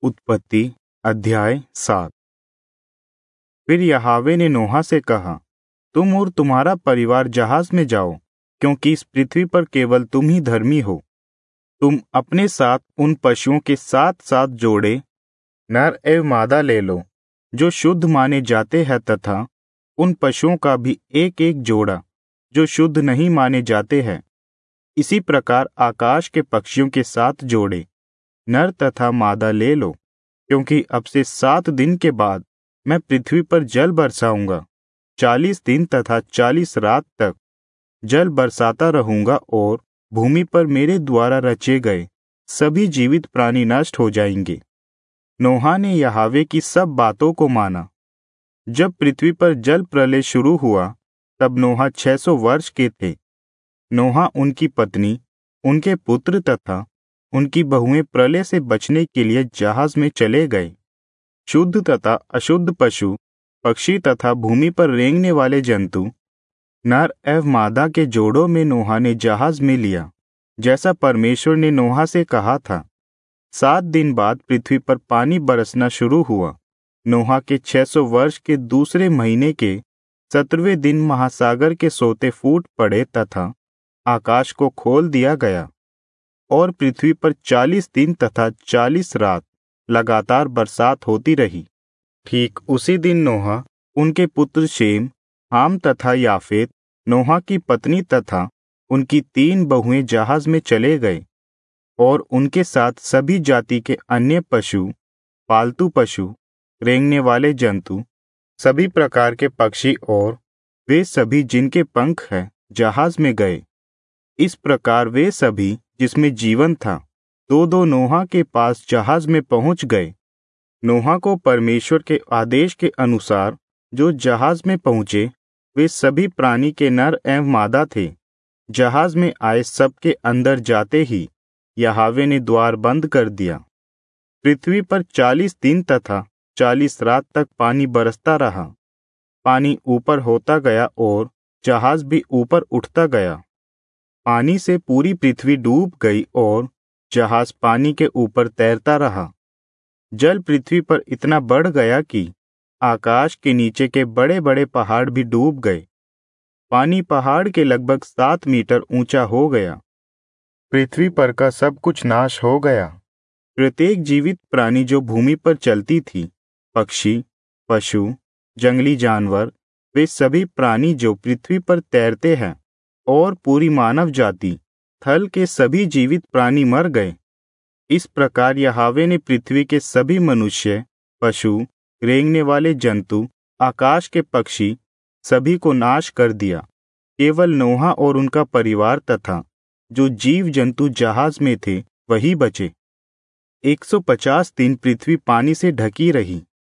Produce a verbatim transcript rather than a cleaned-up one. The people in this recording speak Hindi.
उत्पत्ति अध्याय सात। फिर यहोवा ने नोहा से कहा, तुम और तुम्हारा परिवार जहाज में जाओ, क्योंकि इस पृथ्वी पर केवल तुम ही धर्मी हो। तुम अपने साथ उन पशुओं के साथ साथ जोड़े नर एवं मादा ले लो जो शुद्ध माने जाते हैं, तथा उन पशुओं का भी एक एक जोड़ा जो शुद्ध नहीं माने जाते हैं। इसी प्रकार आकाश के पक्षियों के साथ जोड़े नर तथा मादा ले लो, क्योंकि अब से सात दिन के बाद मैं पृथ्वी पर जल बरसाऊंगा। चालीस दिन तथा चालीस रात तक जल बरसाता रहूंगा और भूमि पर मेरे द्वारा रचे गए सभी जीवित प्राणी नष्ट हो जाएंगे। नोहा ने यहोवा की सब बातों को माना। जब पृथ्वी पर जल प्रलय शुरू हुआ, तब नोहा छह सौ वर्ष के थे। नोहा, उनकी पत्नी, उनके पुत्र तथा उनकी बहुएं प्रलय से बचने के लिए जहाज में चले गए। शुद्ध तथा अशुद्ध पशु, पक्षी तथा भूमि पर रेंगने वाले जंतु, नर एवं मादा के जोड़ों में नोहा ने जहाज में लिया, जैसा परमेश्वर ने नोहा से कहा था। सात दिन बाद पृथ्वी पर पानी बरसना शुरू हुआ। नोहा के छह सौ वर्ष के दूसरे महीने के सत्रहवें दिन महासागर के सोते फूट पड़े तथा आकाश को खोल दिया गया, और पृथ्वी पर चालीस दिन तथा चालीस रात लगातार बरसात होती रही। ठीक उसी दिन नोहा, उनके पुत्र शेम, हाम तथा याफेत, नोहा की पत्नी तथा उनकी तीन बहुएं जहाज में चले गए, और उनके साथ सभी जाति के अन्य पशु, पालतू पशु, रेंगने वाले जंतु, सभी प्रकार के पक्षी और वे सभी जिनके पंख हैं जहाज में गए। इस प्रकार वे सभी जिसमें जीवन था दो दो नोहा के पास जहाज में पहुंच गए। नोहा को परमेश्वर के आदेश के अनुसार जो जहाज में पहुंचे, वे सभी प्राणी के नर एवं मादा थे। जहाज में आए सबके अंदर जाते ही यहोवा ने द्वार बंद कर दिया। पृथ्वी पर चालीस दिन तथा चालीस रात तक पानी बरसता रहा। पानी ऊपर होता गया और जहाज भी ऊपर उठता गया। पानी से पूरी पृथ्वी डूब गई और जहाज पानी के ऊपर तैरता रहा। जल पृथ्वी पर इतना बढ़ गया कि आकाश के नीचे के बड़े बड़े पहाड़ भी डूब गए। पानी पहाड़ के लगभग सात मीटर ऊंचा हो गया। पृथ्वी पर का सब कुछ नाश हो गया। प्रत्येक जीवित प्राणी जो भूमि पर चलती थी, पक्षी, पशु, जंगली जानवर, वे सभी प्राणी जो पृथ्वी पर तैरते हैं, और पूरी मानव जाति, थल के सभी जीवित प्राणी मर गए। इस प्रकार यहोवा ने पृथ्वी के सभी मनुष्य, पशु, रेंगने वाले जंतु, आकाश के पक्षी, सभी को नाश कर दिया। केवल नोहा और उनका परिवार तथा जो जीव जंतु जहाज में थे वही बचे। एक सौ पचास दिन पृथ्वी पानी से ढकी रही।